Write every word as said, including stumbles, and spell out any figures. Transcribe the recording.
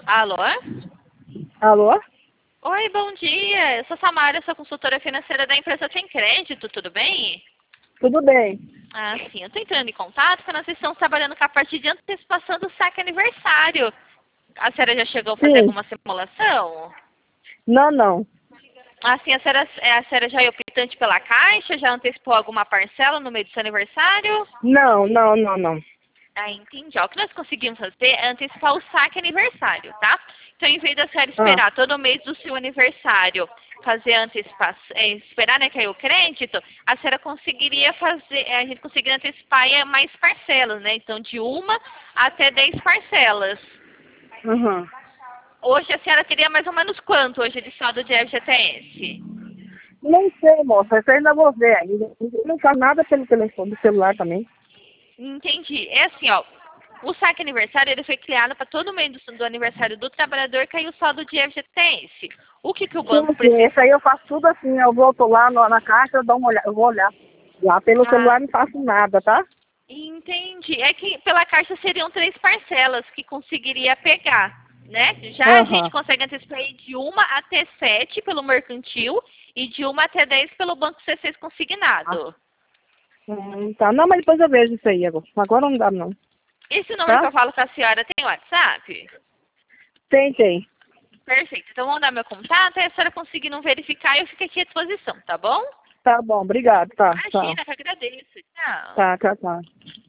Alô? Alô? Oi, bom dia. Eu sou Samara, sou consultora financeira da empresa Tem Crédito, tudo bem? Tudo bem. Ah, sim. Eu estou entrando em contato porque nós estamos trabalhando com a parte de antecipação do saque aniversário. A senhora já chegou a fazer Sim. alguma simulação? Não, não. Assim, a senhora, a senhora já é optante pela Caixa? Já antecipou alguma parcela no meio do seu aniversário? Não, não, não, não. Ah, entendi. Ó, o que nós conseguimos fazer é antecipar o saque aniversário, tá? Então, em vez da senhora Ah, esperar todo mês do seu aniversário fazer a antecipação, é, esperar, né, cair o crédito, a senhora conseguiria fazer, a gente conseguiria antecipar é, mais parcelas, né? Então, de uma até dez parcelas. uhum. Hoje a senhora teria mais ou menos quanto hoje de saldo de F G T S? Não sei, moça. Isso eu ainda vou ver ainda. Não faz nada pelo telefone, do celular também. Entendi. É assim, ó. O saque aniversário ele foi criado para todo mês do, do aniversário do trabalhador cair o saldo de F G T S. O que, que o Sim, banco sim. precisa? Esse aí eu faço tudo assim. Eu volto lá no- na caixa, eu dou uma olhada, eu vou olhar. Lá pelo Ah, celular não faço nada, tá? entendi. É que pela Caixa seriam três parcelas que conseguiria pegar, né? Já a gente Aham. consegue antecipar aí de uma até sete pelo mercantil e de uma até dez pelo Banco C seis Ah, consignado. hum, tá. Não, mas depois eu vejo isso aí agora. Agora não dá, não. Esse número que Tá? eu falo com a senhora tem WhatsApp? Tem, tem. Perfeito. Então, vamos dar meu contato. Aí a senhora conseguindo verificar, eu fico aqui à disposição, tá bom? Tá bom, obrigado. Tá, tá. Imagina, que agradeço. Tchau. Tá, tá, tá.